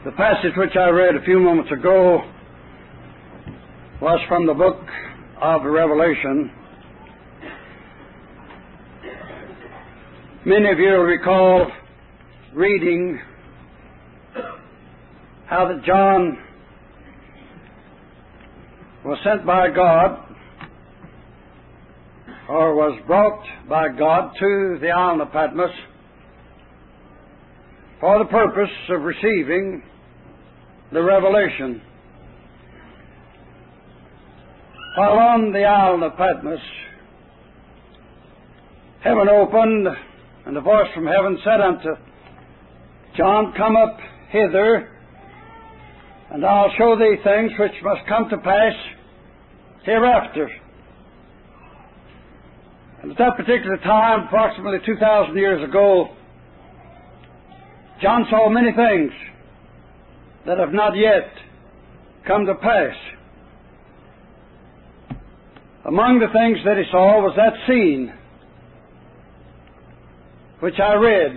The passage which I read a few moments ago was from the book of Revelation. Many of you will recall reading how that John was sent by God, or was brought by God to the island of Patmos for the purpose of receiving the revelation. While on the island of Patmos, heaven opened, and a voice from heaven said unto John, Come up hither, and I'll show thee things which must come to pass hereafter. And at that particular time, approximately 2,000 years ago, John saw many things that have not yet come to pass. Among the things that he saw was that scene which I read.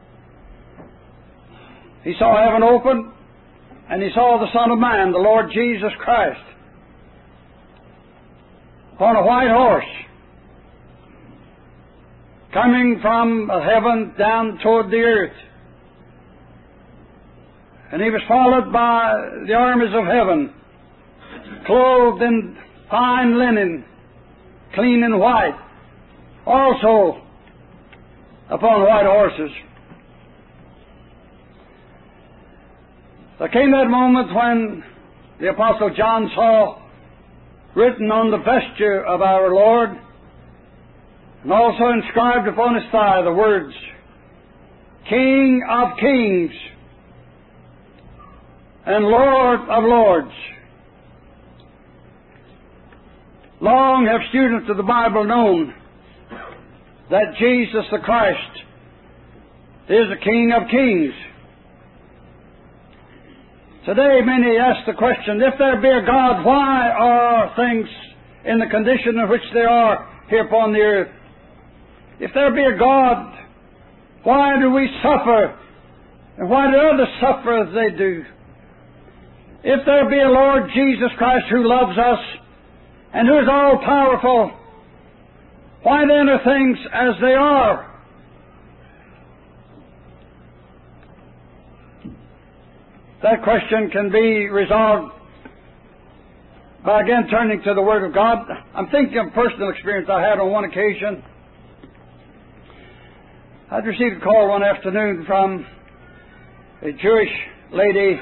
He saw heaven open, and he saw the Son of Man, the Lord Jesus Christ, upon a white horse, coming from heaven down toward the earth. And he was followed by the armies of heaven, clothed in fine linen, clean and white, also upon white horses. There came that moment when the Apostle John saw written on the vesture of our Lord, and also inscribed upon his thigh, the words, King of Kings and Lord of Lords. Long have students of the Bible known that Jesus the Christ is the King of Kings. Today many ask the question, if there be a God, why are things in the condition in which they are here upon the earth? If there be a God, why do we suffer? And why do others suffer as they do? If there be a Lord Jesus Christ who loves us and who is all-powerful, why then are things as they are? That question can be resolved by again turning to the Word of God. I'm thinking of a personal experience I had on one occasion. I'd received a call one afternoon from a Jewish lady,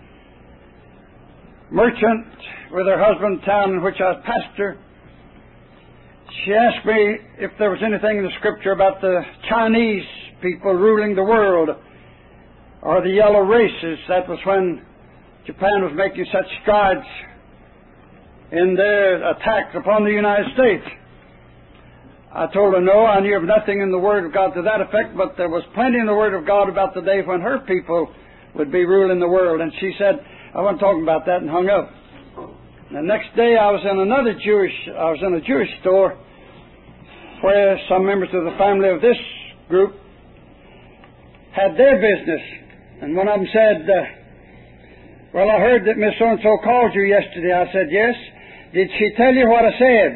merchant, with her husband, town in which I was pastor. She asked me if there was anything in the Scripture about the Chinese people ruling the world, or the yellow races. That was when Japan was making such strides in their attacks upon the United States. I told her no, I knew of nothing in the Word of God to that effect, but there was plenty in the Word of God about the day when her people would be ruling the world. And she said, I wasn't talking about that, and hung up. The next day I was in a Jewish store where some members of the family of this group had their business. And one of them said, well, I heard that Miss So-and-so called you yesterday. I said, yes. Did she tell you what I said?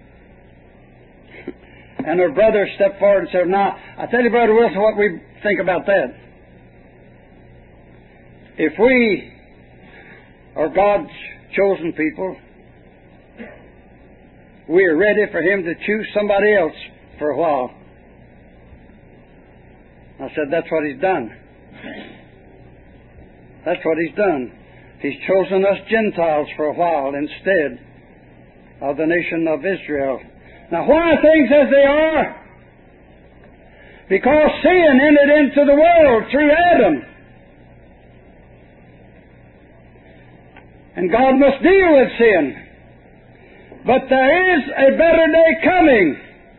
And her brother stepped forward and said, now, I tell you, Brother Wilson, what we think about that. If we are God's chosen people, we are ready for Him to choose somebody else for a while. I said, that's what He's done. That's what He's done. He's chosen us Gentiles for a while instead of the nation of Israel. Now, why are things as they are? Because sin entered into the world through Adam. And God must deal with sin. But there is a better day coming.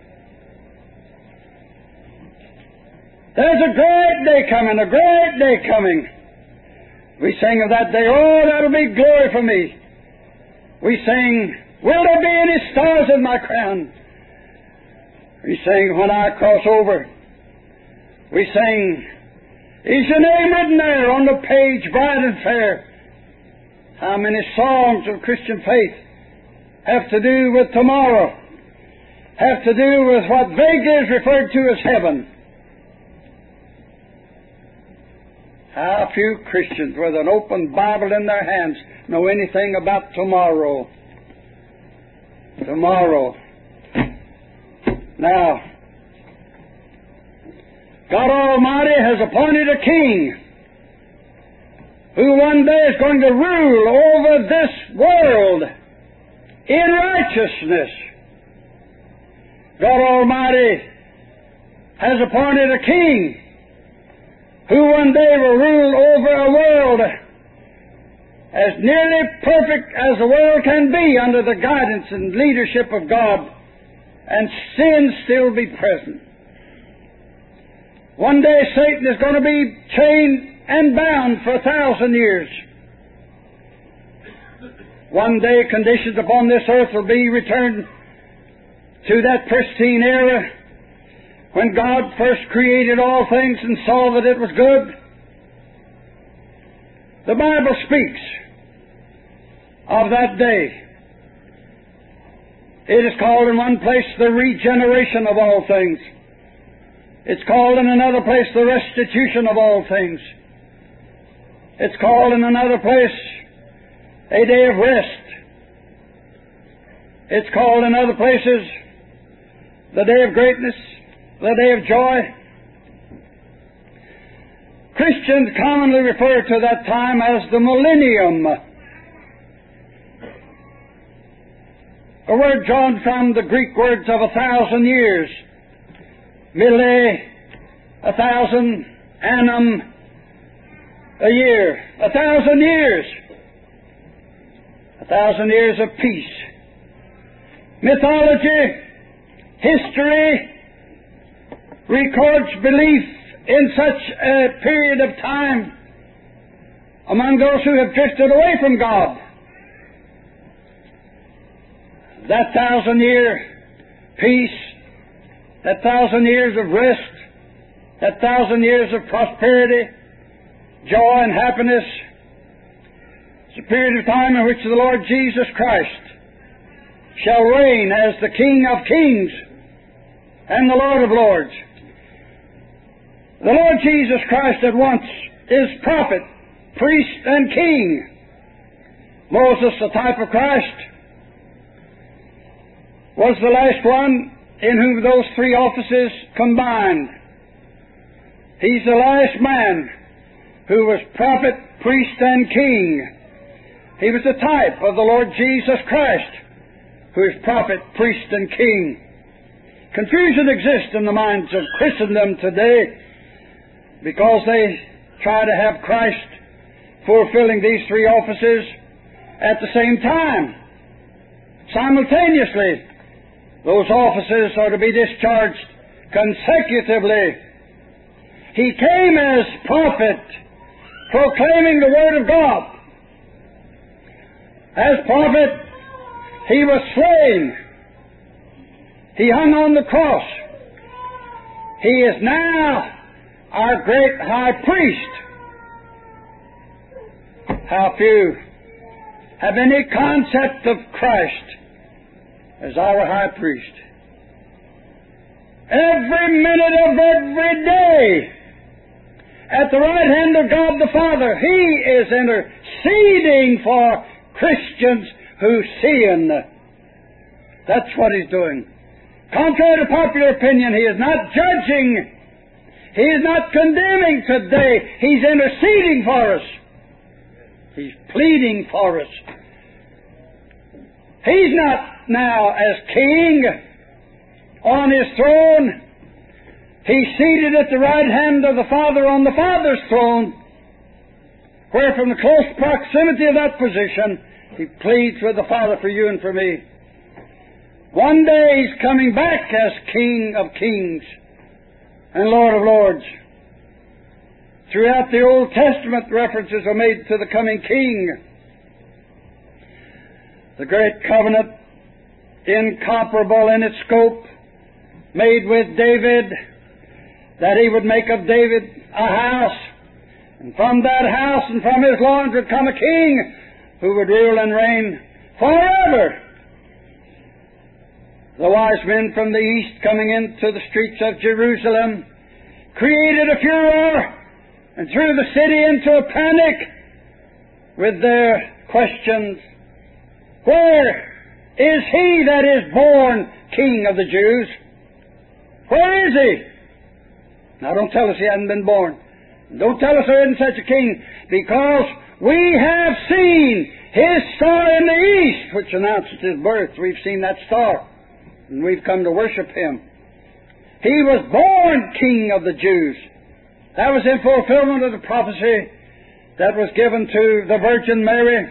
There's a great day coming, a great day coming. We sing of that day, oh, that'll be glory for me. We sing, will there be any stars in my crown? We sing, when I cross over. We sing, Is your name written there on the page, bright and fair? How many songs of Christian faith have to do with tomorrow, have to do with what vaguely is referred to as heaven? How few Christians with an open Bible in their hands know anything about tomorrow. Tomorrow. Now, God Almighty has appointed a king who one day is going to rule over this world in righteousness. God Almighty has appointed a king who one day will rule over a world as nearly perfect as the world can be under the guidance and leadership of God, and sin still be present. One day Satan is going to be chained and bound for 1,000 years. One day conditions upon this earth will be returned to that pristine era when God first created all things and saw that it was good. The Bible speaks of that day. It is called in one place the regeneration of all things. It's called in another place the restitution of all things. It's called in another place a day of rest. It's called in other places the day of greatness, the day of joy. Christians commonly refer to that time as the millennium. A word drawn from the Greek words of 1,000 years. Mille, 1,000, annum, a year. 1,000 years. 1,000 years of peace. Mythology, history, records belief in such a period of time among those who have drifted away from God. That 1,000-year peace, that 1,000 years of rest, that 1,000 years of prosperity, joy and happiness, is a period of time in which the Lord Jesus Christ shall reign as the King of kings and the Lord of lords. The Lord Jesus Christ at once is prophet, priest, and king. Moses, the type of Christ, was the last one in whom those three offices combined. He's the last man who was prophet, priest, and king. He was the type of the Lord Jesus Christ, who is prophet, priest, and king. Confusion exists in the minds of Christendom today because they try to have Christ fulfilling these three offices at the same time. Simultaneously, those offices are to be discharged consecutively. He came as prophet, proclaiming the Word of God. As prophet, He was slain. He hung on the cross. He is now our great high priest. How few have any concept of Christ as our high priest. Every minute of every day, at the right hand of God the Father, He is interceding for Christians who sin. That's what He's doing. Contrary to popular opinion, He is not judging. He is not condemning today. He's interceding for us. He's pleading for us. He's not now as king on His throne. He's seated at the right hand of the Father on the Father's throne, where from the close proximity of that position, He pleads with the Father for you and for me. One day He's coming back as King of kings and Lord of lords. Throughout the Old Testament, references are made to the coming King. The great covenant, incomparable in its scope, made with David, that He would make of David a house And from that house and from his loins would come a king who would rule and reign forever. The wise men from the east coming into the streets of Jerusalem created a furor and threw the city into a panic with their questions. Where is he that is born King of the Jews? Where is he? Now don't tell us he hasn't been born. Don't tell us there isn't such a king, because we have seen his star in the east, which announces his birth. We've seen that star, and we've come to worship him. He was born King of the Jews. That was in fulfillment of the prophecy that was given to the Virgin Mary,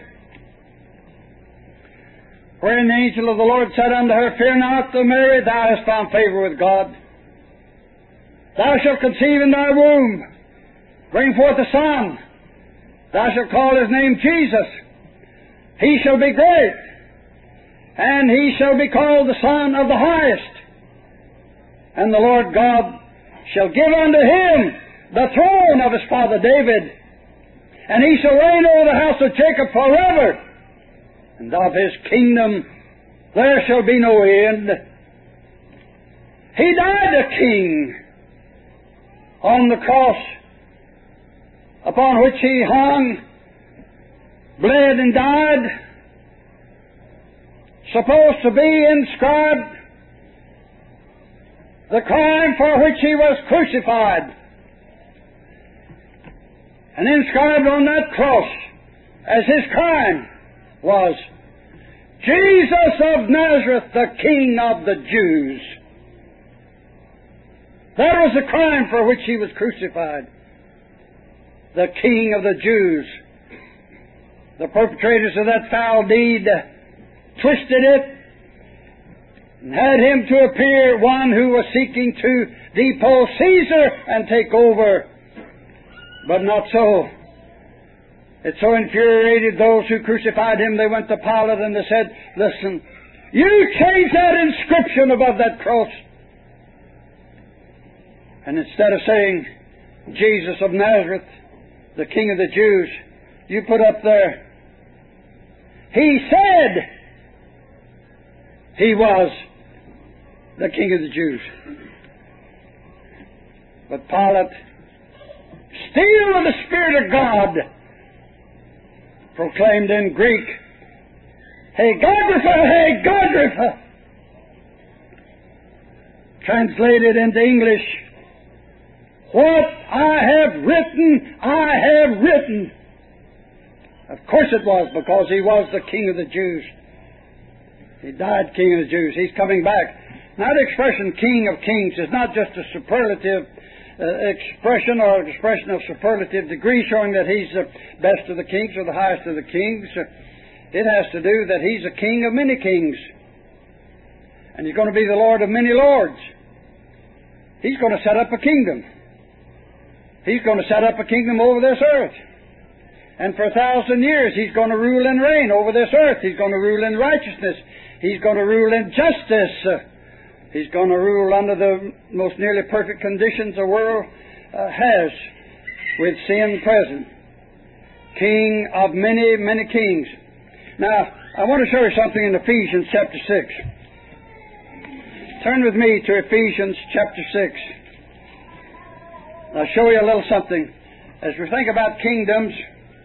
wherein the angel of the Lord said unto her, Fear not, O Mary, thou hast found favor with God. Thou shalt conceive in thy womb, bring forth a son. Thou shalt call his name Jesus. He shall be great, and he shall be called the Son of the Highest. And the Lord God shall give unto him the throne of his father David, and he shall reign over the house of Jacob forever, and of his kingdom there shall be no end. He died a king on the cross, upon which he hung, bled and died, supposed to be inscribed the crime for which he was crucified, and inscribed on that cross as his crime was, Jesus of Nazareth, the King of the Jews. That was the crime for which he was crucified. The King of the Jews. The perpetrators of that foul deed twisted it and had him to appear one who was seeking to depose Caesar and take over. But not so. It so infuriated those who crucified him, they went to Pilate and they said, Listen, you change that inscription above that cross. And instead of saying, Jesus of Nazareth, the King of the Jews, you put up there, he said he was the King of the Jews. But Pilate, still with the Spirit of God, proclaimed in Greek, Hey Golgotha, hey Golgotha! Translated into English, what I have written, I have written. Of course it was, because he was the King of the Jews. He died King of the Jews. He's coming back. Now the expression King of Kings is not just a superlative expression or expression of superlative degree showing that he's the best of the kings or the highest of the kings. It has to do that he's a king of many kings. And he's going to be the Lord of many lords. He's going to set up a kingdom. He's going to set up a kingdom over this earth. And for 1,000 years he's going to rule and reign over this earth. He's going to rule in righteousness. He's going to rule in justice. He's going to rule under the most nearly perfect conditions the world has, with sin present. King of many, many kings. Now, I want to show you something in Ephesians chapter 6. Turn with me to Ephesians chapter 6. I'll show you a little something. As we think about kingdoms,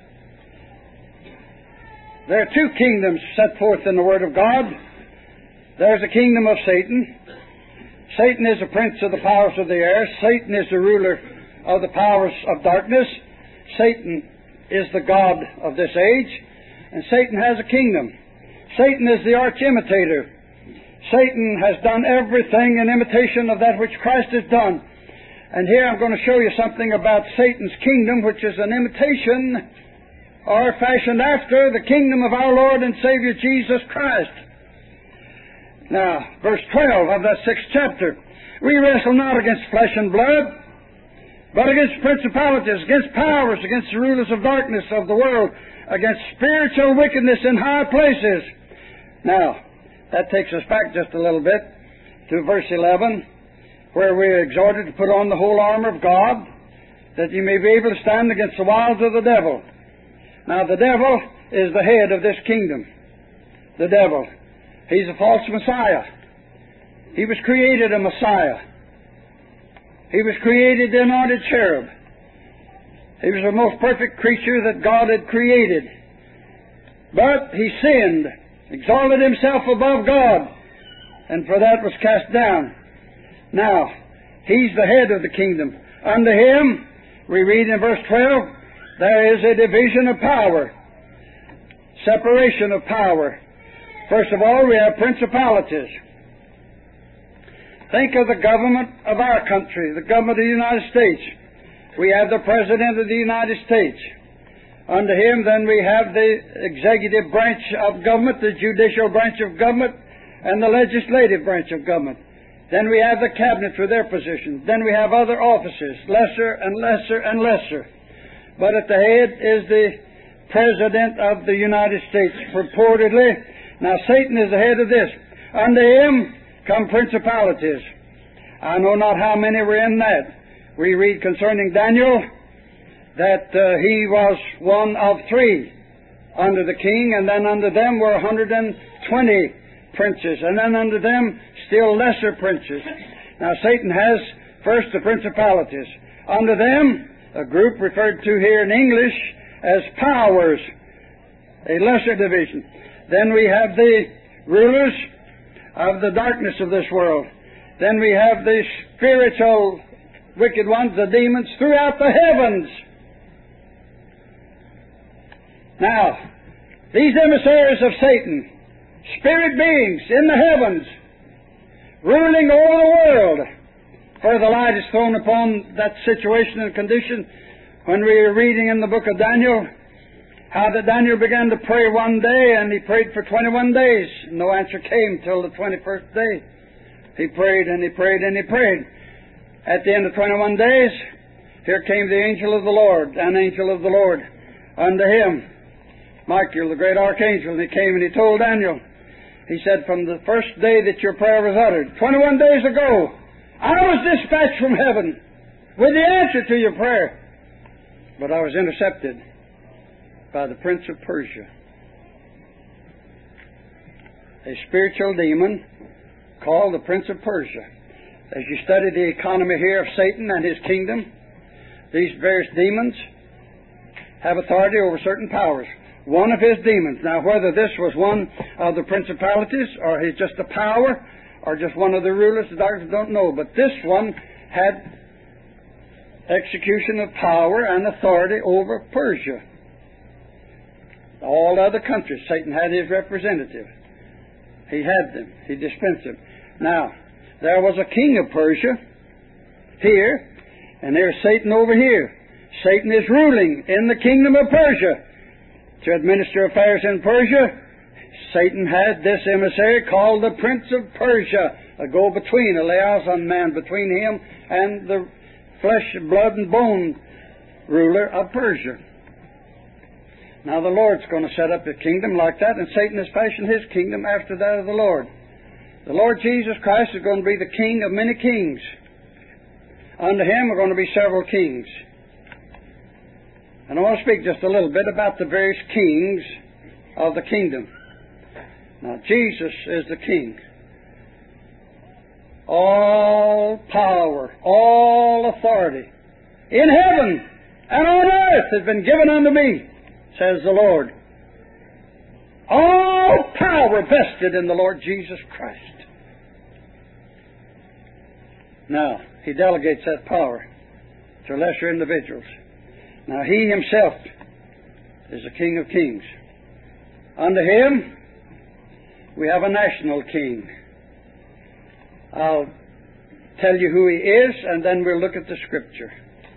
there are two kingdoms set forth in the Word of God. There's the kingdom of Satan. Satan is the prince of the powers of the air. Satan is the ruler of the powers of darkness. Satan is the god of this age. And Satan has a kingdom. Satan is the arch imitator. Satan has done everything in imitation of that which Christ has done. And here I'm going to show you something about Satan's kingdom, which is an imitation or fashioned after the kingdom of our Lord and Savior Jesus Christ. Now, verse 12 of that 6th chapter. We wrestle not against flesh and blood, but against principalities, against powers, against the rulers of darkness of the world, against spiritual wickedness in high places. Now, that takes us back just a little bit to verse 11, where we're exhorted to put on the whole armor of God, that you may be able to stand against the wiles of the devil. Now, the devil is the head of this kingdom. The devil. He's a false Messiah. He was created a Messiah. He was created the anointed cherub. He was the most perfect creature that God had created. But he sinned, exalted himself above God, and for that was cast down. Now, he's the head of the kingdom. Unto him, we read in verse 12, there is a division of power, separation of power. First of all, we have principalities. Think of the government of our country, the government of the United States. We have the President of the United States. Under him, then, we have the executive branch of government, the judicial branch of government, and the legislative branch of government. Then we have the cabinets with their positions. Then we have other offices, lesser and lesser and lesser. But at the head is the President of the United States, purportedly. Now, Satan is the head of this. Under him come principalities. I know not how many were in that. We read concerning Daniel that he was one of 3 under the king, and then under them were 120 princes, and then under them still lesser princes. Now, Satan has first the principalities. Under them, a group referred to here in English as powers, a lesser division. Then we have the rulers of the darkness of this world. Then we have the spiritual wicked ones, the demons, throughout the heavens. Now, these emissaries of Satan, spirit beings in the heavens, ruling over the world, for the light is thrown upon that situation and condition when we were reading in the book of Daniel, how that Daniel began to pray one day, and he prayed for 21 days. No answer came till the 21st day. He prayed and he prayed and he prayed. At the end of 21 days, here came the angel of the Lord, an angel of the Lord, unto him, Michael, the great archangel, and he came and he told Daniel, he said, from the first day that your prayer was uttered, 21 days ago, I was dispatched from heaven with the answer to your prayer. But I was intercepted by the prince of Persia, a spiritual demon called the prince of Persia. As you study the economy here of Satan and his kingdom, these various demons have authority over certain powers. One of his demons. Now, whether this was one of the principalities, or he's just a power, or just one of the rulers, the doctors don't know. But this one had execution of power and authority over Persia. All other countries, Satan had his representative. He had them. He dispensed them. Now, there was a king of Persia here, and there's Satan over here. Satan is ruling in the kingdom of Persia. To administer affairs in Persia, Satan had this emissary called the Prince of Persia, a go-between, a liaison man between him and the flesh, blood, and bone ruler of Persia. Now the Lord's going to set up a kingdom like that, and Satan has fashioned his kingdom after that of the Lord. The Lord Jesus Christ is going to be the King of many kings. Under him are going to be several kings. And I want to speak just a little bit about the various kings of the kingdom. Now, Jesus is the King. All power, all authority in heaven and on earth has been given unto me, says the Lord. All power vested in the Lord Jesus Christ. Now, he delegates that power to lesser individuals. Now, he himself is the King of Kings. Under him, we have a national king. I'll tell you who he is, and then we'll look at the Scripture.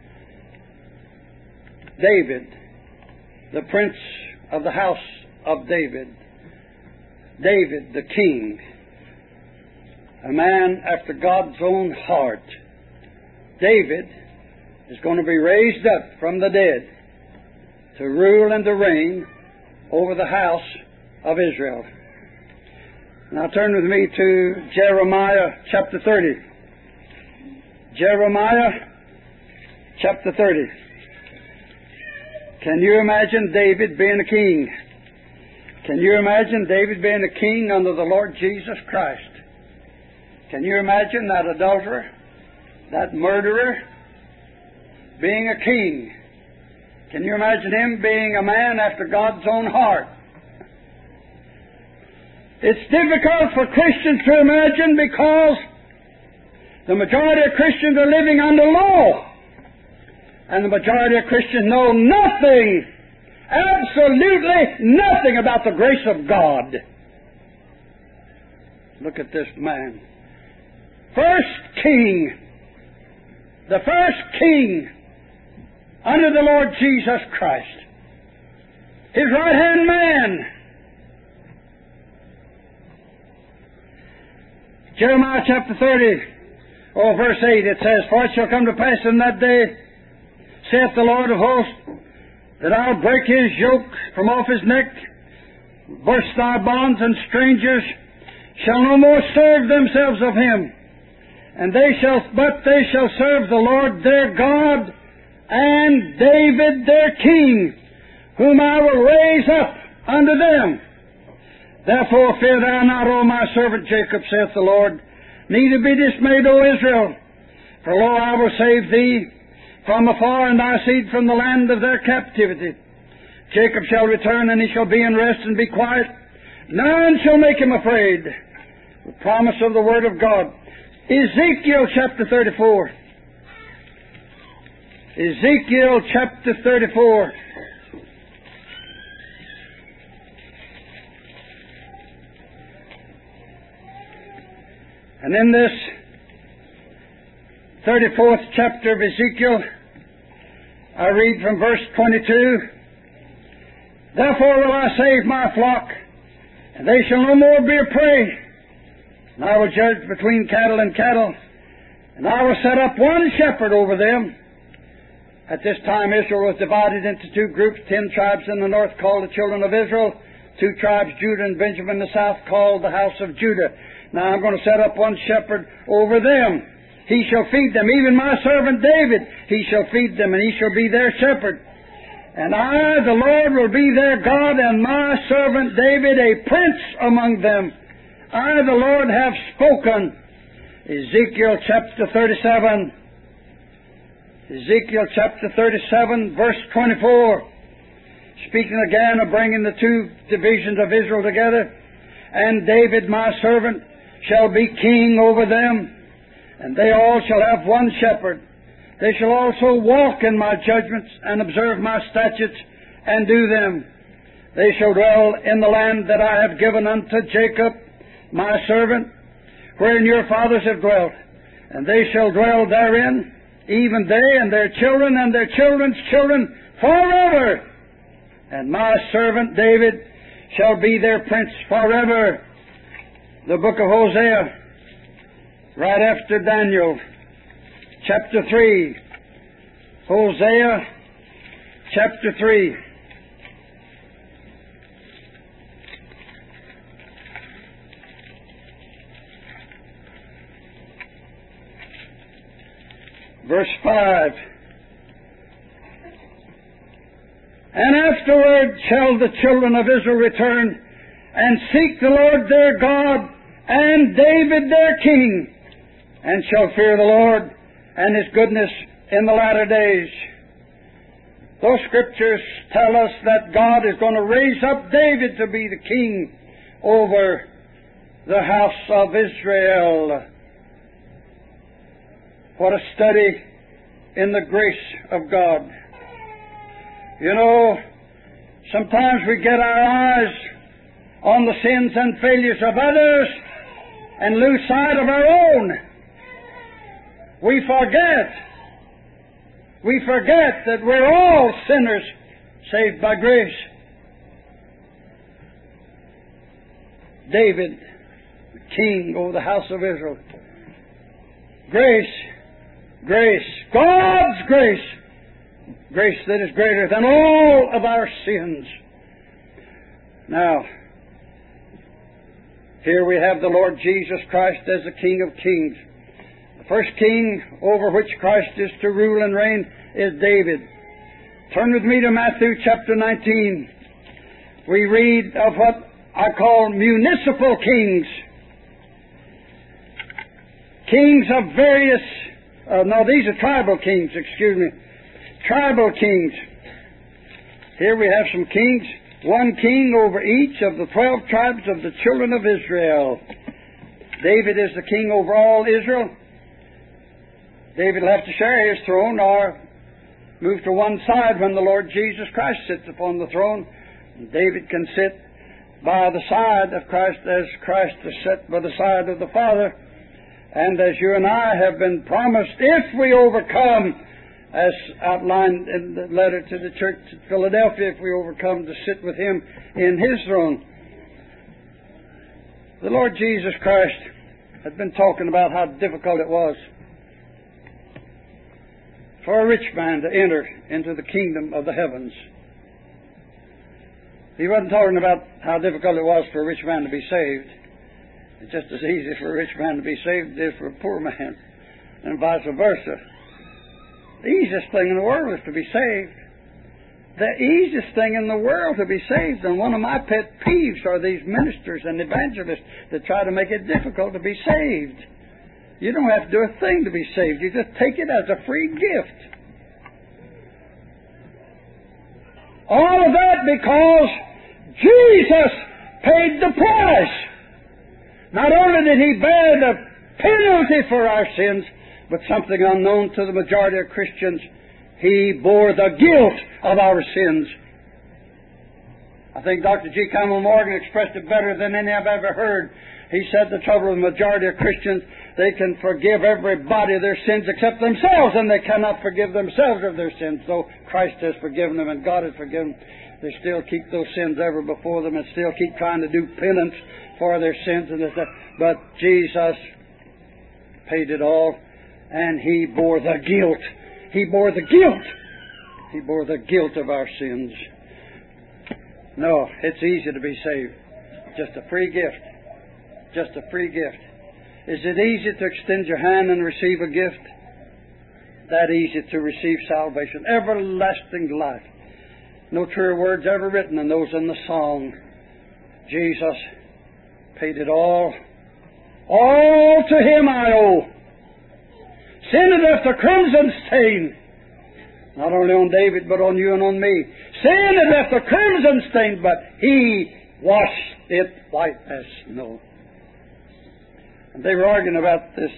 David, the prince of the house of David. David, the king. A man after God's own heart. David is going to be raised up from the dead to rule and to reign over the house of Israel. Now turn with me to Jeremiah chapter 30. Jeremiah chapter 30. Can you imagine David being a king? Can you imagine David being a king under the Lord Jesus Christ? Can you imagine that adulterer, that murderer, being a king? Can you imagine him being a man after God's own heart? It's difficult for Christians to imagine because the majority of Christians are living under law. And the majority of Christians know nothing, absolutely nothing about the grace of God. Look at this man. First king. The first king under the Lord Jesus Christ. His right-hand man. Jeremiah chapter 30, verse 8, it says, For it shall come to pass in that day, saith the Lord of hosts, that I'll break his yoke from off his neck, burst thy bonds, and strangers shall no more serve themselves of him. And they shall serve the Lord their God, and David their king, whom I will raise up unto them. Therefore fear thou not, O my servant Jacob, saith the Lord, neither be dismayed, O Israel. For lo, I will save thee from afar, and thy seed from the land of their captivity. Jacob shall return, and he shall be in rest and be quiet. None shall make him afraid. The promise of the Word of God. Ezekiel chapter 34. Ezekiel chapter 34. And in this 34th chapter of Ezekiel, I read from verse 22, Therefore will I save my flock, and they shall no more be a prey. And I will judge between cattle and cattle, and I will set up one shepherd over them. At this time Israel was divided into two groups, 10 tribes in the north called the children of Israel, 2 tribes, Judah and Benjamin, in the south called the house of Judah. Now I'm going to set up one shepherd over them. He shall feed them, even my servant David, he shall feed them, and he shall be their shepherd. And I, the Lord, will be their God, and my servant David a prince among them. I, the Lord, have spoken. Ezekiel chapter 37. Ezekiel chapter 37, verse 24. Speaking again of bringing the two divisions of Israel together. And David, my servant, shall be king over them, and they all shall have one shepherd. They shall also walk in my judgments, and observe my statutes, and do them. They shall dwell in the land that I have given unto Jacob, my servant, wherein your fathers have dwelt. And they shall dwell therein, even they and their children and their children's children, forever. And my servant David shall be their prince forever. The book of Hosea, right after Daniel, chapter 3. Hosea, chapter 3. Verse 5. And afterward shall the children of Israel return, and seek the Lord their God, and David their king, and shall fear the Lord and His goodness in the latter days. Those scriptures tell us that God is going to raise up David to be the king over the house of Israel. What a study in the grace of God. You know, sometimes we get our eyes on the sins and failures of others and lose sight of our own. We forget that we're all sinners saved by grace. David, the king over the house of Israel. Grace, God's grace. Grace that is greater than all of our sins. Now, here we have the Lord Jesus Christ as the King of Kings. The first king over which Christ is to rule and reign is David. Turn with me to Matthew chapter 19. We read of what I call municipal kings. Kings of various, these are tribal kings, excuse me. Tribal kings. Here we have some kings. One king over each of the 12 tribes of the children of Israel. David is the king over all Israel. David will have to share his throne or move to one side when the Lord Jesus Christ sits upon the throne. David can sit by the side of Christ as Christ is set by the side of the Father. And as you and I have been promised, if we overcome, as outlined in the letter to the church at Philadelphia, if we overcome, to sit with Him in His throne. The Lord Jesus Christ had been talking about how difficult it was for a rich man to enter into the kingdom of the heavens. He wasn't talking about how difficult it was for a rich man to be saved. It's just as easy for a rich man to be saved as it is for a poor man, and vice versa. The easiest thing in the world is to be saved. The easiest thing in the world to be saved. And one of my pet peeves are these ministers and evangelists that try to make it difficult to be saved. You don't have to do a thing to be saved. You just take it as a free gift. All of that because Jesus paid the price. Not only did He bear the penalty for our sins, but something unknown to the majority of Christians, He bore the guilt of our sins. I think Dr. G. Campbell Morgan expressed it better than any I've ever heard. He said the trouble with the majority of Christians, they can forgive everybody their sins except themselves, and they cannot forgive themselves of their sins. Though Christ has forgiven them and God has forgiven them, they still keep those sins ever before them and still keep trying to do penance for their sins. But Jesus paid it all, and He bore the guilt. He bore the guilt. He bore the guilt of our sins. No, it's easy to be saved. Just a free gift. Just a free gift. Is it easy to extend your hand and receive a gift? That easy to receive salvation. Everlasting life. No truer words ever written than those in the song. Jesus paid it all. All to Him I owe. Sin had left a crimson stain. Not only on David, but on you and on me. Sin had left a crimson stain, but He washed it white as snow. And they were arguing about this,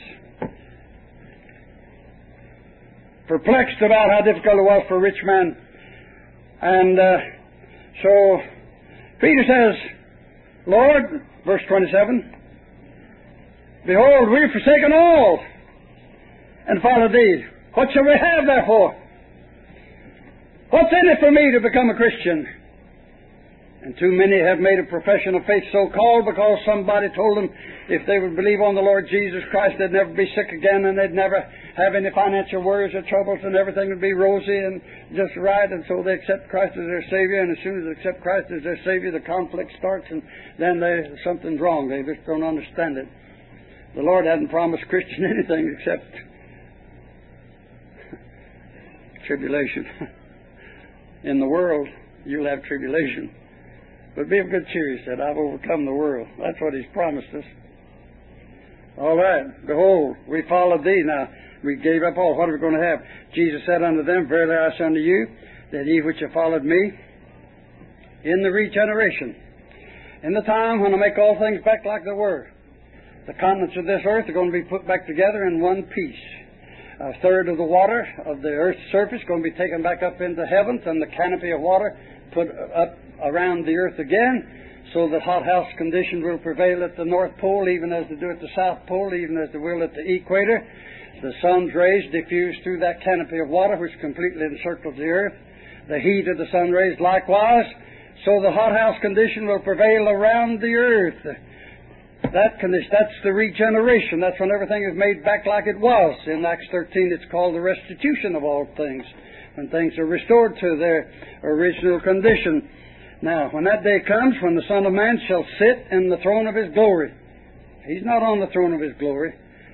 perplexed about how difficult it was for a rich man. And so Peter says, Lord, verse 27, behold, we have forsaken all and followed Thee. What shall we have therefore? What's in it for me to become a Christian? And too many have made a profession of faith so-called because somebody told them if they would believe on the Lord Jesus Christ, they'd never be sick again and they'd never have any financial worries or troubles and everything would be rosy and just right. And so they accept Christ as their Savior, and as soon as they accept Christ as their Savior, the conflict starts, and then something's wrong. They just don't understand it. The Lord hadn't promised Christian anything except tribulation. In the world, you'll have tribulation. But be of good cheer, He said, I've overcome the world. That's what He's promised us. All right. Behold, we followed Thee. Now, we gave up all. What are we going to have? Jesus said unto them, verily I say unto you, that ye which have followed me, in the regeneration, in the time when I make all things back like they were, the continents of this earth are going to be put back together in one piece. A third of the water of the earth's surface is going to be taken back up into heavens, and the canopy of water put up around the earth again, so that hothouse conditions will prevail at the North Pole, even as they do at the South Pole, even as they will at the equator. The sun's rays diffuse through that canopy of water, which completely encircles the earth. The heat of the sun rays likewise, so the hothouse condition will prevail around the earth. That condition, that's the regeneration. That's when everything is made back like it was. In Acts 13, it's called the restitution of all things, when things are restored to their original condition. Now, when that day comes, when the Son of Man shall sit in the throne of His glory, He's not on the throne of His glory.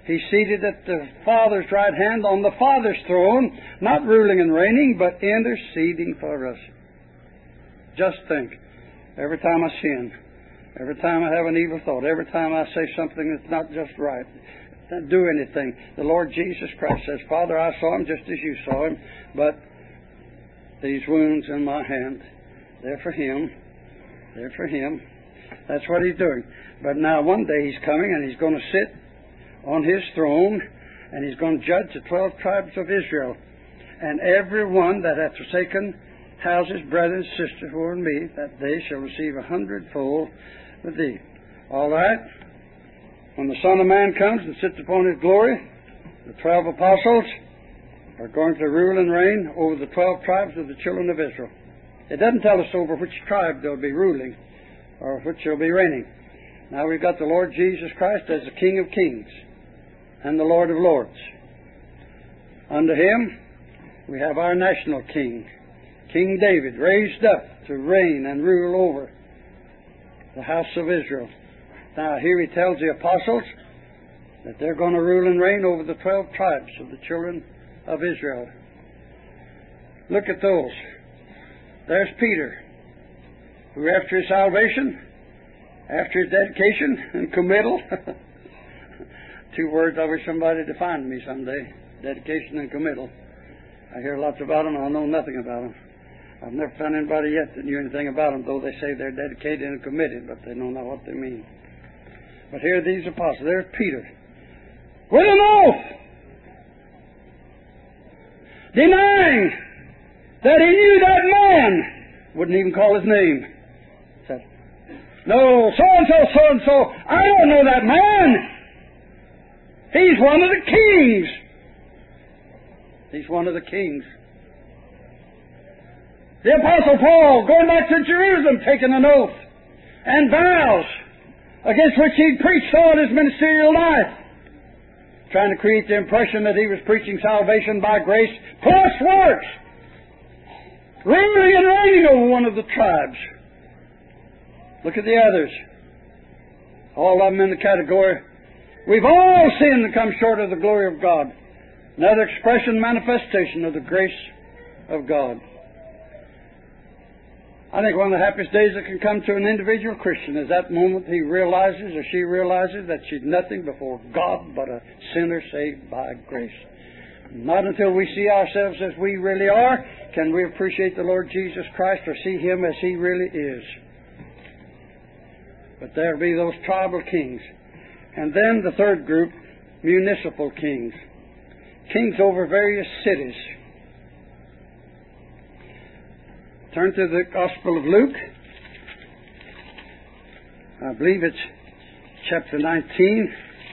He's seated at the Father's right hand on the Father's throne, not ruling and reigning, but interceding for us. Just think, every time I sin, every time I have an evil thought, every time I say something that's not just right, do anything, the Lord Jesus Christ says, Father, I saw Him just as you saw Him, but these wounds in my hand, they're for Him. They're for Him. That's what He's doing. But now one day He's coming and He's going to sit on His throne and He's going to judge the 12 tribes of Israel. And every one that hath forsaken houses, brethren, sisters, who are in me, that they shall receive 100-fold with thee. All right? When the Son of Man comes and sits upon His glory, the 12 apostles are going to rule and reign over the 12 tribes of the children of Israel. It doesn't tell us over which tribe they'll be ruling or which they'll be reigning. Now we've got the Lord Jesus Christ as the King of Kings and the Lord of Lords. Under Him we have our national King, King David, raised up to reign and rule over the house of Israel. Now here He tells the apostles that they're going to rule and reign over the 12 tribes of the children of Israel. Look at those. There's Peter, who after his salvation, after his dedication and committal, two words I wish somebody defined me someday, dedication and committal. I hear lots about them, I know nothing about them. I've never found anybody yet that knew anything about them, though they say they're dedicated and committed, but they don't know what they mean. But here are these apostles. There's Peter, with an oath, denying that he knew that man. Wouldn't even call his name. Said, no, so-and-so, I don't know that man. He's one of the kings. He's one of the kings. The Apostle Paul, going back to Jerusalem, taking an oath and vows against which he'd preached all his ministerial life, trying to create the impression that he was preaching salvation by grace plus works, ruling and reigning over one of the tribes. Look at the others. All of them in the category, we've all sinned and come short of the glory of God. Another expression, manifestation of the grace of God. I think one of the happiest days that can come to an individual Christian is that moment he realizes or she realizes that she's nothing before God but a sinner saved by grace. Not until we see ourselves as we really are can we appreciate the Lord Jesus Christ or see Him as He really is. But there'll be those tribal kings. And then the third group, municipal kings. Kings over various cities. Turn to the Gospel of Luke. I believe it's chapter 19.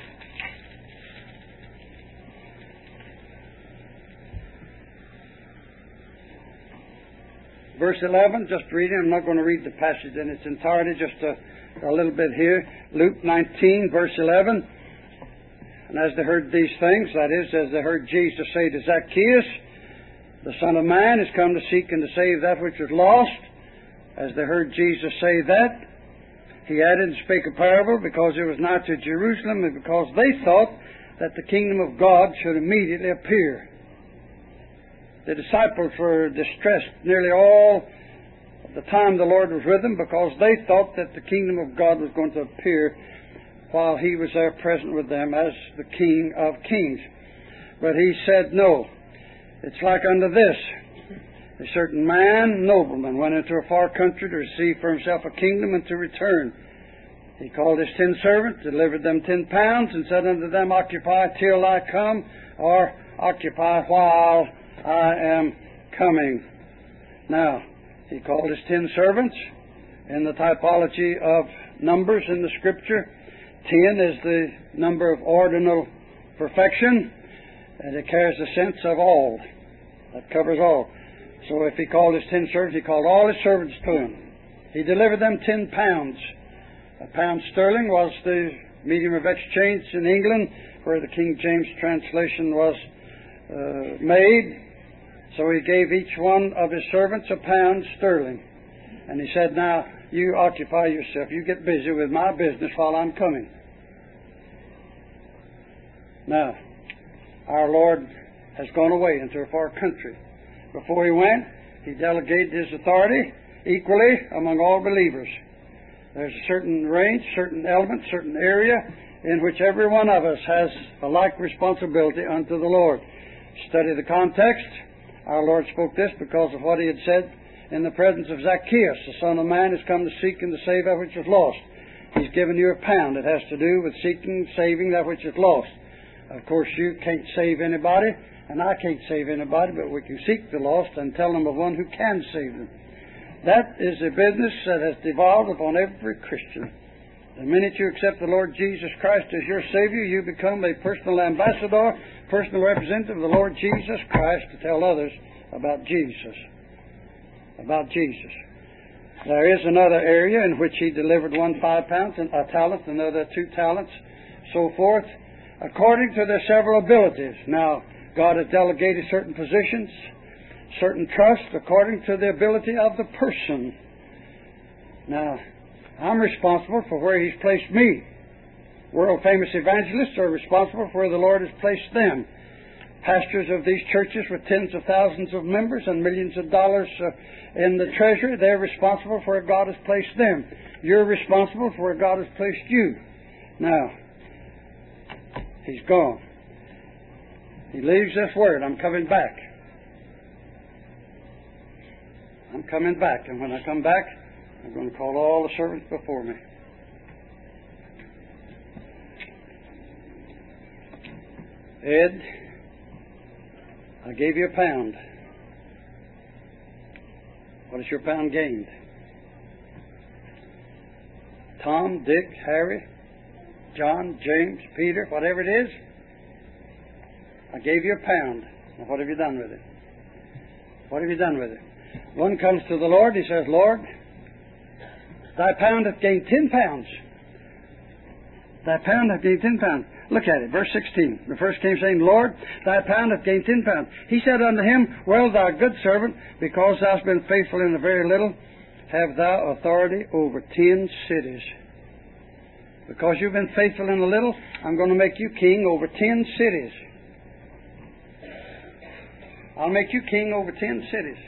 Verse 11, just reading. I'm not going to read the passage in its entirety, just a little bit here. Luke 19, verse 11. And as they heard these things, that is, as they heard Jesus say to Zacchaeus, the Son of Man is come to seek and to save that which was lost. As they heard Jesus say that, He added and spake a parable, because it was nigh to Jerusalem, and because they thought that the kingdom of God should immediately appear. The disciples were distressed nearly all of the time the Lord was with them, because they thought that the kingdom of God was going to appear while He was there present with them as the King of Kings. But He said, no. It's like unto this. A certain man, nobleman, went into a far country to receive for himself a kingdom and to return. He called his 10 servants, delivered them 10 pounds, and said unto them, occupy till I come, or occupy while I am coming. Now, he called his 10 servants in the typology of numbers in the Scripture. 10 is the number of ordinal perfection, and it carries the sense of all. That covers all. So if he called his 10 servants, he called all his servants to him. He delivered them 10 pounds. A pound sterling was the medium of exchange in England, where the King James translation was made. So he gave each one of his servants a pound sterling. And he said, now, you occupy yourself. You get busy with my business while I'm coming. Now, our Lord has gone away into a far country. Before He went, He delegated His authority equally among all believers. There's a certain range, certain element, certain area in which every one of us has a like responsibility unto the Lord. Study the context. Our Lord spoke this because of what He had said in the presence of Zacchaeus. The Son of Man has come to seek and to save that which is lost. He's given you a pound. It has to do with seeking, saving that which is lost. Of course, you can't save anybody, and I can't save anybody, but we can seek the lost and tell them of one who can save them. That is a business that has devolved upon every Christian. The minute you accept the Lord Jesus Christ as your Savior, you become a personal ambassador, personal representative of the Lord Jesus Christ to tell others about Jesus. About Jesus. There is another area in which He delivered one 5 pounds, and a talent, another 2 talents, so forth, according to their several abilities. Now, God has delegated certain positions, certain trust, according to the ability of the person. Now, I'm responsible for where He's placed me. World-famous evangelists are responsible for where the Lord has placed them. Pastors of these churches with tens of thousands of members and millions of dollars in the treasury, they're responsible for where God has placed them. You're responsible for where God has placed you. Now, He's gone. He leaves this word, I'm coming back. I'm coming back, and when I come back, I'm going to call all the servants before me. Ed, I gave you a pound. What has your pound gained? Tom, Dick, Harry, John, James, Peter, whatever it is, I gave you a pound. Now what have you done with it? What have you done with it? One comes to the Lord, he says, Lord, thy pound hath gained 10 pounds. Thy pound hath gained 10 pounds. Look at it, verse 16. The first came saying, Lord, thy pound hath gained 10 pounds. He said unto him, Well, thou good servant, because thou hast been faithful in the very little, have thou authority over 10 cities. Because you've been faithful in the little, I'm going to make you king over 10 cities. I'll make you king over 10 cities.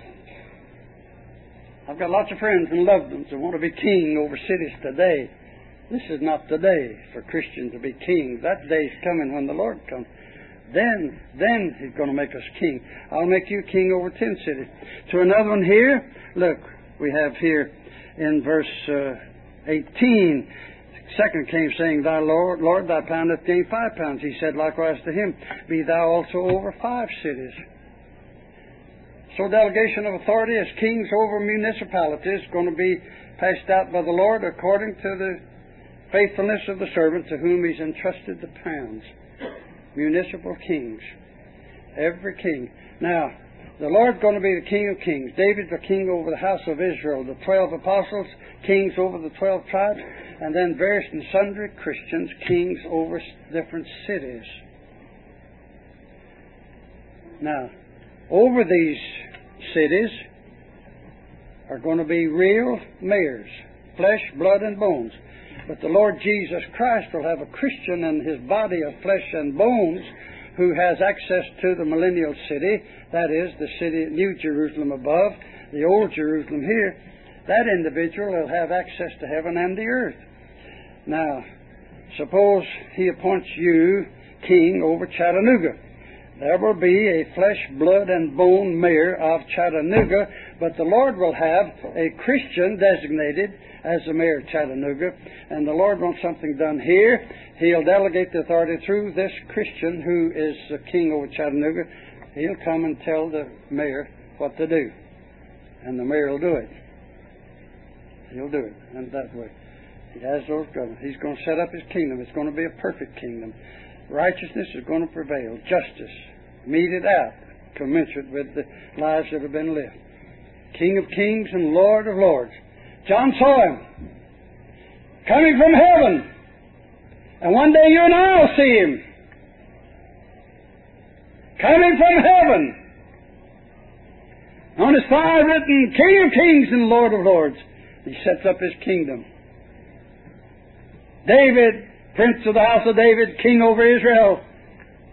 I've got lots of friends and loved ones that want to be king over cities today. This is not the day for Christians to be kings. That day's coming when the Lord comes. Then He's going to make us king. I'll make you king over 10 cities. To another one here, look, we have here in verse 18, second came saying, Thy Lord, thy pound hath gained 5 pounds. He said likewise to him, Be thou also over 5 cities. So delegation of authority as kings over municipalities is going to be passed out by the Lord according to the faithfulness of the servant to whom He's entrusted the pounds. Municipal kings. Every king. Now, the Lord's going to be the King of kings. David's the king over the house of Israel. The 12 apostles, kings over the 12 tribes. And then various and sundry Christians, kings over different cities. Now, over these cities are going to be real mayors, flesh, blood, and bones. But the Lord Jesus Christ will have a Christian in His body of flesh and bones who has access to the millennial city, that is, the city, New Jerusalem above, the old Jerusalem here. That individual will have access to heaven and the earth. Now, suppose He appoints you king over Chattanooga. There will be a flesh, blood, and bone mayor of Chattanooga, but the Lord will have a Christian designated as the mayor of Chattanooga, and the Lord wants something done here. He'll delegate the authority through this Christian who is the king over Chattanooga. He'll come and tell the mayor what to do, and the mayor will do it. He'll do it, and that way. He has those governments. He's going to set up His kingdom. It's going to be a perfect kingdom. Righteousness is going to prevail. Justice meted out, commensurate with the lives that have been lived. King of kings and Lord of lords. John saw Him coming from heaven. And one day you and I will see Him coming from heaven. On His thigh written, King of kings and Lord of lords. He sets up His kingdom. David, prince of the house of David, king over Israel,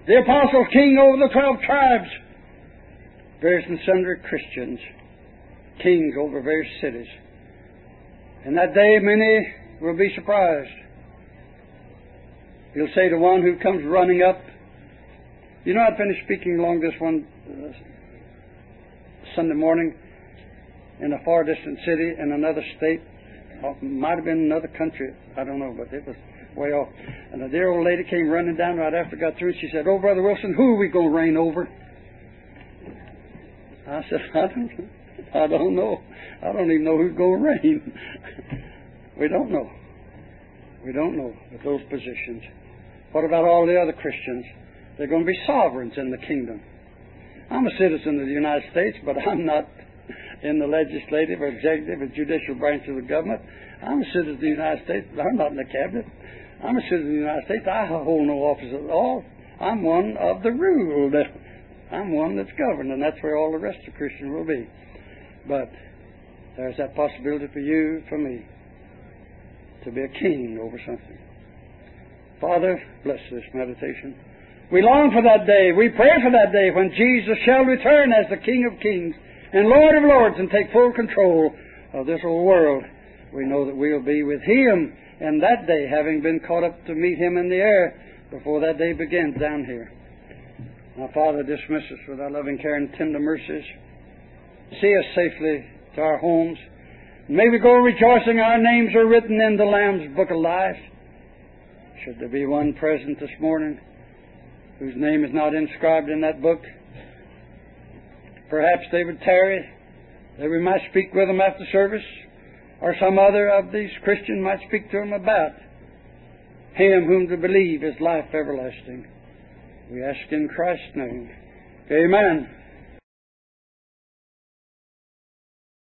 The Apostle King over the 12 tribes. Various and sundry Christians, kings over various cities. And that day many will be surprised. He'll say to one who comes running up, you know, I finished speaking along this one Sunday morning in a far distant city in another state. Might have been another country. I don't know, but it was way off. And a dear old lady came running down right after I got through. She said, "Oh, Brother Wilson, who are we going to reign over?" I said, I don't know. I don't even know who's going to reign. We don't know. We don't know with those positions. What about all the other Christians? They're going to be sovereigns in the kingdom. I'm a citizen of the United States, but I'm not in the legislative or executive or judicial branch of the government. I'm a citizen of the United States, but I'm not in the cabinet. I'm a citizen of the United States. I hold no office at all. I'm one of the ruled. I'm one that's governed, and that's where all the rest of Christians will be. But there's that possibility for you, for me, to be a king over something. Father, bless this meditation. We long for that day. We pray for that day when Jesus shall return as the King of kings and Lord of lords and take full control of this old world. We know that we'll be with Him in that day, having been caught up to meet Him in the air before that day begins down here. Now, Father, dismiss us with thy loving care and tender mercies. See us safely to our homes. May we go rejoicing our names are written in the Lamb's book of life. Should there be one present this morning whose name is not inscribed in that book, perhaps they would tarry, that we might speak with them after service, or some other of these Christians might speak to them about Him whom to believe is life everlasting. We ask in Christ's name. Amen.